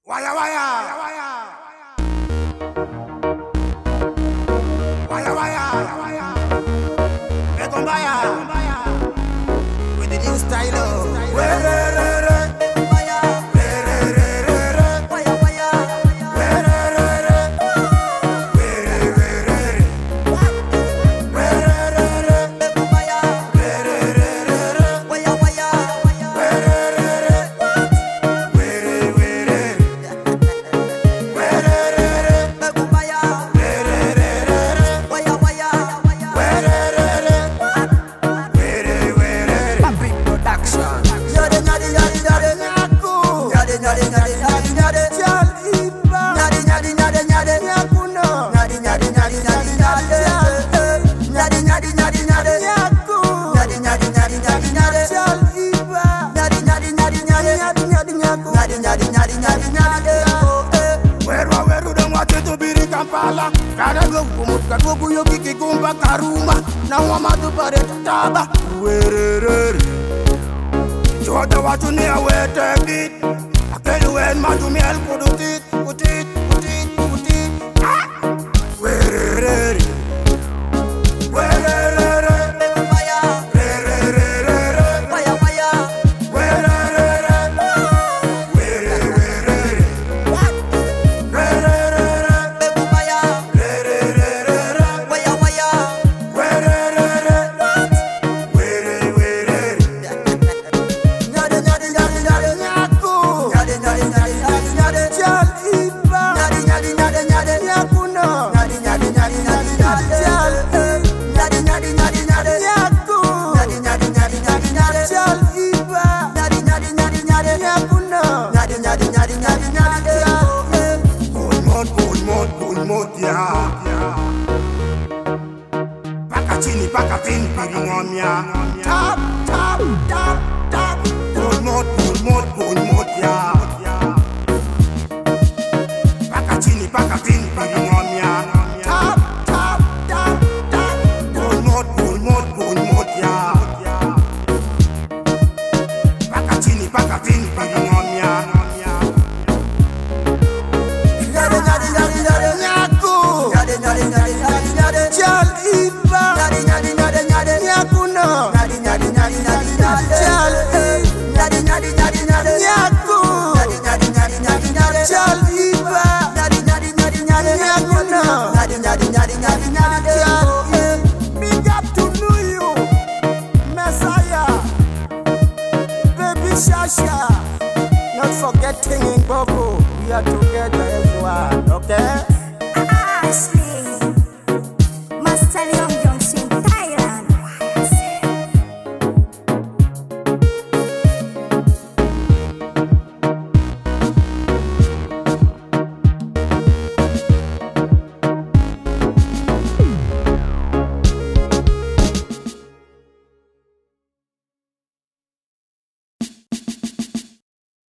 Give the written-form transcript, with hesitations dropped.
Waya waya, waya waya, Mekombaya, with the new style. Kampala, Karago, Kagogo, Yoki, Gumba, Karuma, Nawamadu Paretaba, where Jota was to near where take it. I tell you when Madumiel put it, where Pakachini, pakatin, piringomia. Tap, tap, tap, tap. Good mod, ya. Pakachini, pakatin, piringomia. Tap, tap, tap, tap. Good mod, ya. Pakachini, pakatin, piringomia. Big up to you, Messiah, baby Shasha. Not forgetting in Bobo, we are together everyone, okay? Ashley, Master Young Sing.